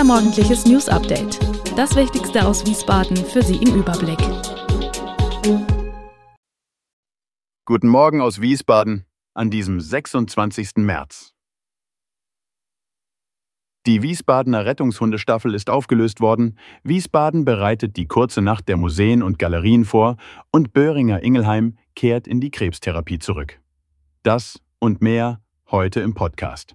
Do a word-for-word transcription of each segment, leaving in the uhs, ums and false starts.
Unser morgendliches News-Update. Das Wichtigste aus Wiesbaden für Sie im Überblick. Guten Morgen aus Wiesbaden an diesem sechsundzwanzigsten März. Die Wiesbadener Rettungshundestaffel ist aufgelöst worden, Wiesbaden bereitet die kurze Nacht der Museen und Galerien vor und Böhringer Ingelheim kehrt in die Krebstherapie zurück. Das und mehr heute im Podcast.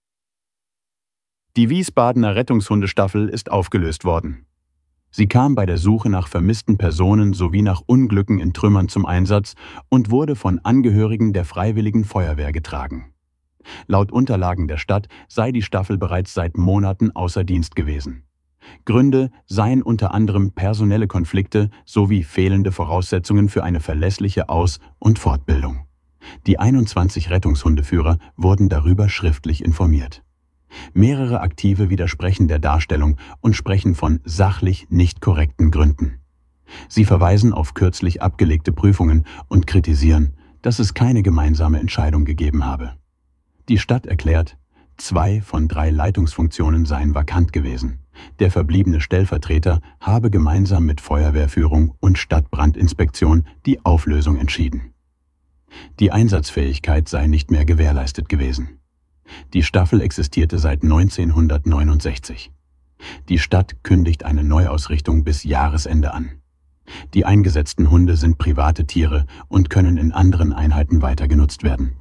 Die Wiesbadener Rettungshundestaffel ist aufgelöst worden. Sie kam bei der Suche nach vermissten Personen sowie nach Unglücken in Trümmern zum Einsatz und wurde von Angehörigen der Freiwilligen Feuerwehr getragen. Laut Unterlagen der Stadt sei die Staffel bereits seit Monaten außer Dienst gewesen. Gründe seien unter anderem personelle Konflikte sowie fehlende Voraussetzungen für eine verlässliche Aus- und Fortbildung. Die einundzwanzig Rettungshundeführer wurden darüber schriftlich informiert. Mehrere Aktive widersprechen der Darstellung und sprechen von sachlich nicht korrekten Gründen. Sie verweisen auf kürzlich abgelegte Prüfungen und kritisieren, dass es keine gemeinsame Entscheidung gegeben habe. Die Stadt erklärt, zwei von drei Leitungsfunktionen seien vakant gewesen. Der verbliebene Stellvertreter habe gemeinsam mit Feuerwehrführung und Stadtbrandinspektion die Auflösung entschieden. Die Einsatzfähigkeit sei nicht mehr gewährleistet gewesen. Die Staffel existierte seit neunzehnhundertneunundsechzig. Die Stadt kündigt eine Neuausrichtung bis Jahresende an. Die eingesetzten Hunde sind private Tiere und können in anderen Einheiten weiter genutzt werden.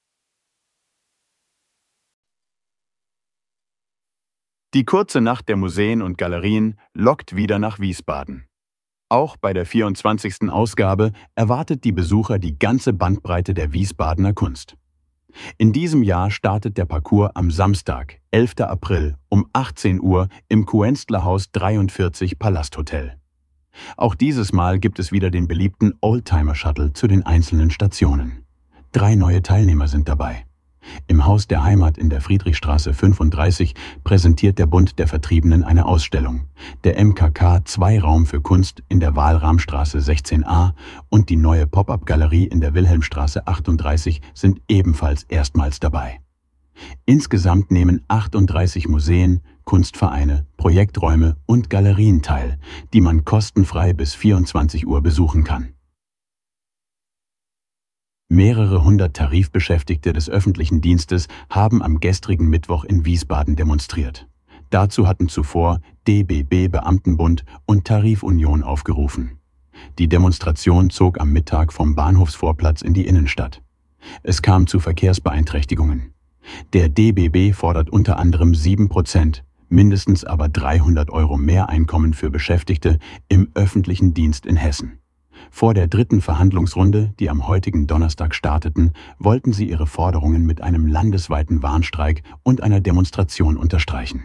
Die kurze Nacht der Museen und Galerien lockt wieder nach Wiesbaden. Auch bei der vierundzwanzigsten Ausgabe erwartet die Besucher die ganze Bandbreite der Wiesbadener Kunst. In diesem Jahr startet der Parcours am Samstag, elften April um achtzehn Uhr im Kuenstlerhaus dreiundvierzig Palasthotel. Auch dieses Mal gibt es wieder den beliebten Oldtimer-Shuttle zu den einzelnen Stationen. Drei neue Teilnehmer sind dabei. Im Haus der Heimat in der Friedrichstraße fünfunddreißig präsentiert der Bund der Vertriebenen eine Ausstellung. Der M K K-Zweiraum für Kunst in der Wahlramstraße sechzehn a und die neue Pop-up-Galerie in der Wilhelmstraße achtunddreißig sind ebenfalls erstmals dabei. Insgesamt nehmen achtunddreißig Museen, Kunstvereine, Projekträume und Galerien teil, die man kostenfrei bis vierundzwanzig Uhr besuchen kann. Mehrere hundert Tarifbeschäftigte des öffentlichen Dienstes haben am gestrigen Mittwoch in Wiesbaden demonstriert. Dazu hatten zuvor D B B-Beamtenbund und Tarifunion aufgerufen. Die Demonstration zog am Mittag vom Bahnhofsvorplatz in die Innenstadt. Es kam zu Verkehrsbeeinträchtigungen. Der D B B fordert unter anderem sieben Prozent, mindestens aber dreihundert Euro Mehreinkommen für Beschäftigte im öffentlichen Dienst in Hessen. Vor der dritten Verhandlungsrunde, die am heutigen Donnerstag starteten, wollten sie ihre Forderungen mit einem landesweiten Warnstreik und einer Demonstration unterstreichen.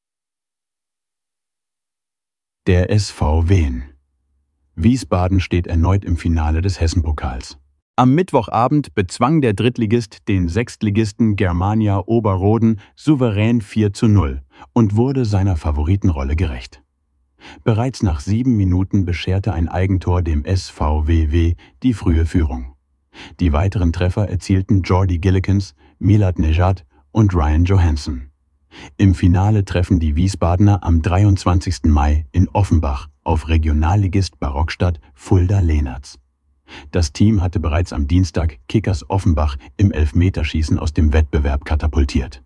Der S V Wehen. Wiesbaden steht erneut im Finale des Hessenpokals. Am Mittwochabend bezwang der Drittligist den Sechstligisten Germania Oberroden souverän vier zu null und wurde seiner Favoritenrolle gerecht. Bereits nach sieben Minuten bescherte ein Eigentor dem S V W W die frühe Führung. Die weiteren Treffer erzielten Jordi Gillikens, Milad Nejad und Ryan Johansson. Im Finale treffen die Wiesbadener am dreiundzwanzigsten Mai in Offenbach auf Regionalligist Barockstadt Fulda Lehnertz. Das Team hatte bereits am Dienstag Kickers Offenbach im Elfmeterschießen aus dem Wettbewerb katapultiert.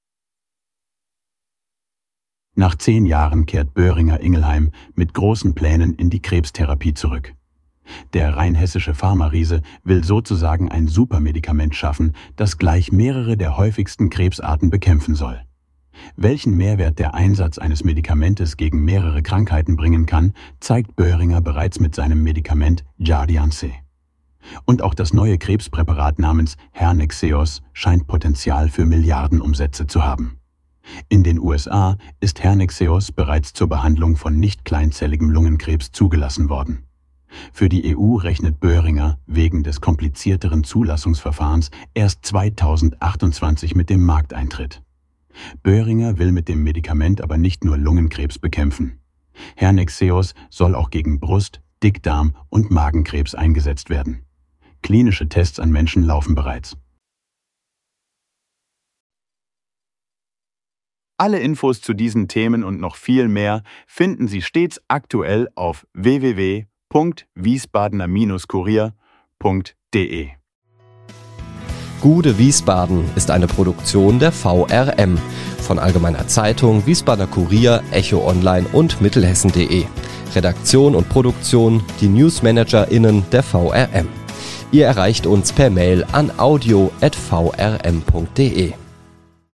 Nach zehn Jahren kehrt Böhringer Ingelheim mit großen Plänen in die Krebstherapie zurück. Der rheinhessische Pharma-Riese will sozusagen ein Supermedikament schaffen, das gleich mehrere der häufigsten Krebsarten bekämpfen soll. Welchen Mehrwert der Einsatz eines Medikamentes gegen mehrere Krankheiten bringen kann, zeigt Böhringer bereits mit seinem Medikament Jardiance. Und auch das neue Krebspräparat namens Hernexeos scheint Potenzial für Milliardenumsätze zu haben. In den U S A ist Hernexeos bereits zur Behandlung von nicht kleinzelligem Lungenkrebs zugelassen worden. Für die E U rechnet Böhringer wegen des komplizierteren Zulassungsverfahrens erst zweitausendachtundzwanzig mit dem Markteintritt. Böhringer will mit dem Medikament aber nicht nur Lungenkrebs bekämpfen. Hernexeos soll auch gegen Brust-, Dickdarm- und Magenkrebs eingesetzt werden. Klinische Tests an Menschen laufen bereits. Alle Infos zu diesen Themen und noch viel mehr finden Sie stets aktuell auf w w w punkt wiesbadener kurier punkt de. Gude Wiesbaden ist eine Produktion der V R M von Allgemeiner Zeitung, Wiesbadener Kurier, Echo Online und Mittelhessen punkt de. Redaktion und Produktion die NewsmanagerInnen der V R M. Ihr erreicht uns per Mail an audio at v r m punkt de.